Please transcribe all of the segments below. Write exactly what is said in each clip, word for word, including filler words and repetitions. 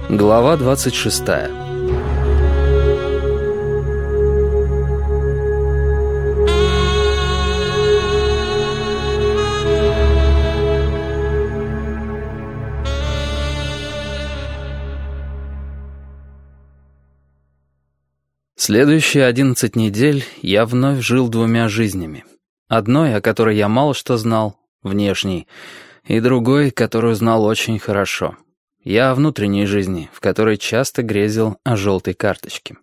Глава двадцать шестая. Следующие одиннадцать недель я вновь жил двумя жизнями. Одной, о которой я мало что знал, внешней, и другой, которую знал очень хорошо. Я о внутренней жизни, в которой часто грезил о желтой карточке.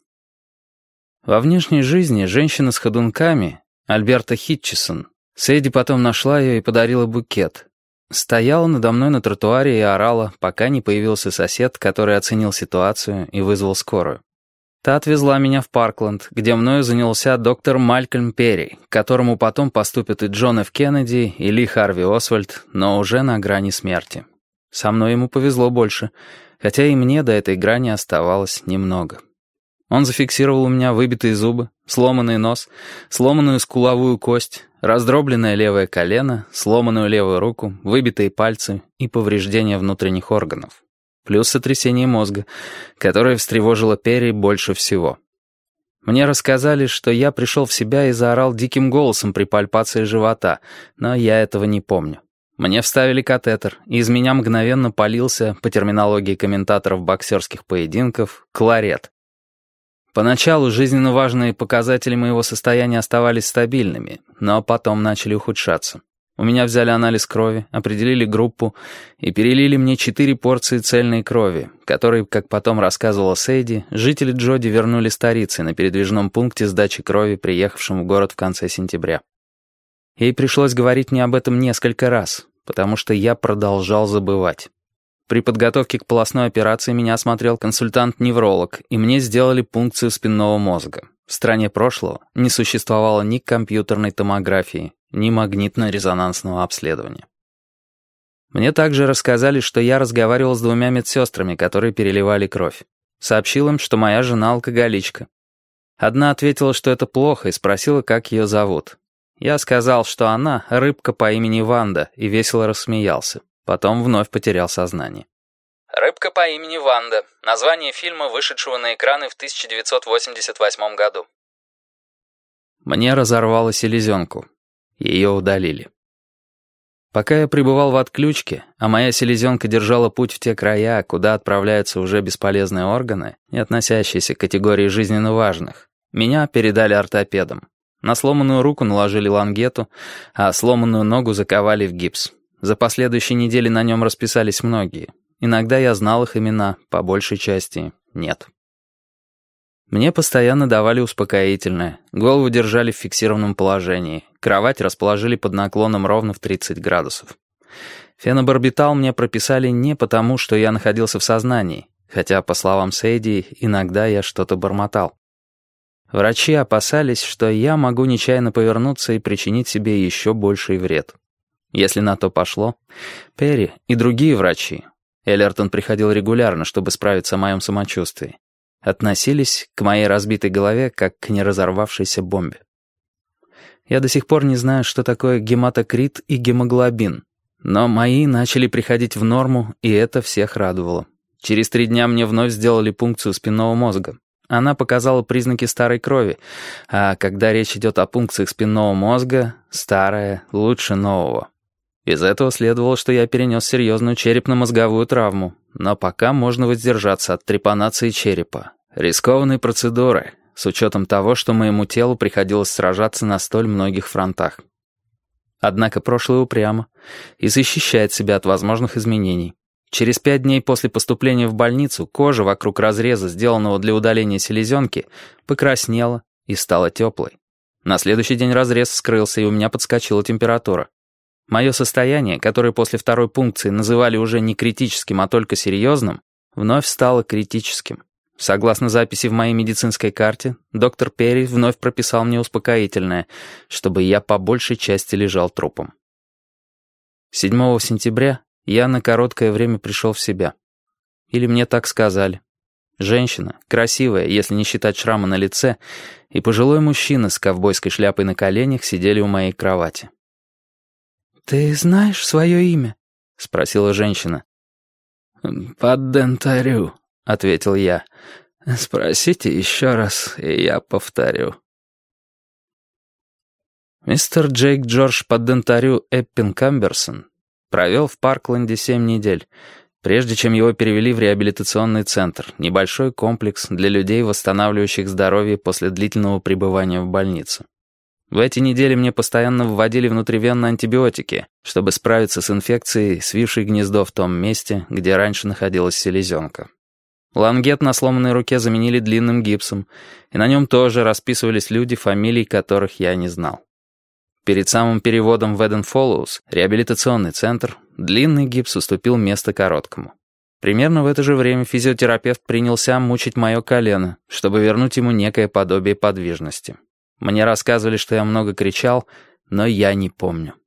Во внешней жизни женщина с ходунками, Альберта Хитчисон, Сэйди потом нашла ее и подарила букет. Стояла надо мной на тротуаре и орала, пока не появился сосед, который оценил ситуацию и вызвал скорую. Та отвезла меня в Паркленд, где мною занялся доктор Малькольм Перри, к которому потом поступят и Джон Ф. Кеннеди, и Ли Харви Освальд, но уже на грани смерти. Со мной ему повезло больше, хотя и мне до этой грани оставалось немного. Он зафиксировал у меня выбитые зубы, сломанный нос, сломанную скуловую кость, раздробленное левое колено, сломанную левую руку, выбитые пальцы и повреждения внутренних органов. Плюс сотрясение мозга, которое встревожило Перри больше всего. Мне рассказали, что я пришел в себя и заорал диким голосом при пальпации живота, но я этого не помню. Мне вставили катетер, и из меня мгновенно полился, по терминологии комментаторов боксерских поединков, кларет. Поначалу жизненно важные показатели моего состояния оставались стабильными, но потом начали ухудшаться. У меня взяли анализ крови, определили группу и перелили мне четыре порции цельной крови, которые, как потом рассказывала Сэйди, жители Джоди вернули старицей на передвижном пункте сдачи крови, приехавшем в город в конце сентября. Ей пришлось говорить мне об этом несколько раз, потому что я продолжал забывать. При подготовке к полостной операции меня осмотрел консультант-невролог, и мне сделали пункцию спинного мозга. В стране прошлого не существовало ни компьютерной томографии, ни магнитно-резонансного обследования. Мне также рассказали, что я разговаривал с двумя медсестрами, которые переливали кровь. Сообщил им, что моя жена алкоголичка. Одна ответила, что это плохо, и спросила, как ее зовут. Я сказал, что она рыбка по имени Ванда, и весело рассмеялся. Потом вновь потерял сознание. «Рыбка по имени Ванда» — название фильма, вышедшего на экраны в тысяча девятьсот восемьдесят восьмом году. Мне разорвало селезенку. Ее удалили. Пока я пребывал в отключке, а моя селезенка держала путь в те края, куда отправляются уже бесполезные органы, не относящиеся к категории жизненно важных, меня передали ортопедам. На сломанную руку наложили лангету, а сломанную ногу заковали в гипс. За последующие недели на нем расписались многие. Иногда я знал их имена, по большей части нет. Мне постоянно давали успокоительное, голову держали в фиксированном положении, кровать расположили под наклоном ровно в тридцать градусов. Фенобарбитал мне прописали не потому, что я находился в сознании, хотя, по словам Сэйди, иногда я что-то бормотал. Врачи опасались, что я могу нечаянно повернуться и причинить себе еще больший вред. Если на то пошло, Перри и другие врачи, Эллертон приходил регулярно, чтобы справиться о моем самочувствии, относились к моей разбитой голове как к неразорвавшейся бомбе. Я до сих пор не знаю, что такое гематокрит и гемоглобин, но мои начали приходить в норму, и это всех радовало. Через три дня мне вновь сделали пункцию спинного мозга. Она показала признаки старой крови, а когда речь идет о пункциях спинного мозга, старое лучше нового. Из этого следовало, что я перенес серьезную черепно-мозговую травму, но пока можно воздержаться от трепанации черепа. Рискованные процедуры, с учетом того, что моему телу приходилось сражаться на столь многих фронтах. Однако прошлое упрямо и защищает себя от возможных изменений. Через пять дней после поступления в больницу кожа вокруг разреза, сделанного для удаления селезенки, покраснела и стала теплой. На следующий день разрез скрылся, и у меня подскочила температура. Мое состояние, которое после второй пункции называли уже не критическим, а только серьезным, вновь стало критическим. Согласно записи в моей медицинской карте, доктор Перри вновь прописал мне успокоительное, чтобы я по большей части лежал трупом. седьмого сентября я на короткое время пришел в себя. Или мне так сказали. Женщина, красивая, если не считать шрама на лице, и пожилой мужчина с ковбойской шляпой на коленях сидели у моей кровати. «Ты знаешь свое имя?» — спросила женщина. «Поддентарю», — ответил я. «Спросите еще раз, и я повторю». Мистер Джейк Джордж Поддентарю Эппин Камберсон провел в Паркленде семь недель, прежде чем его перевели в реабилитационный центр, небольшой комплекс для людей, восстанавливающих здоровье после длительного пребывания в больнице. В эти недели мне постоянно вводили внутривенно антибиотики, чтобы справиться с инфекцией, свившей гнездо в том месте, где раньше находилась селезенка. Лангет на сломанной руке заменили длинным гипсом, и на нем тоже расписывались люди, фамилий которых я не знал. Перед самым переводом в Эден Фоллоус, реабилитационный центр, длинный гипс уступил место короткому. Примерно в это же время физиотерапевт принялся мучить мое колено, чтобы вернуть ему некое подобие подвижности. Мне рассказывали, что я много кричал, но я не помню.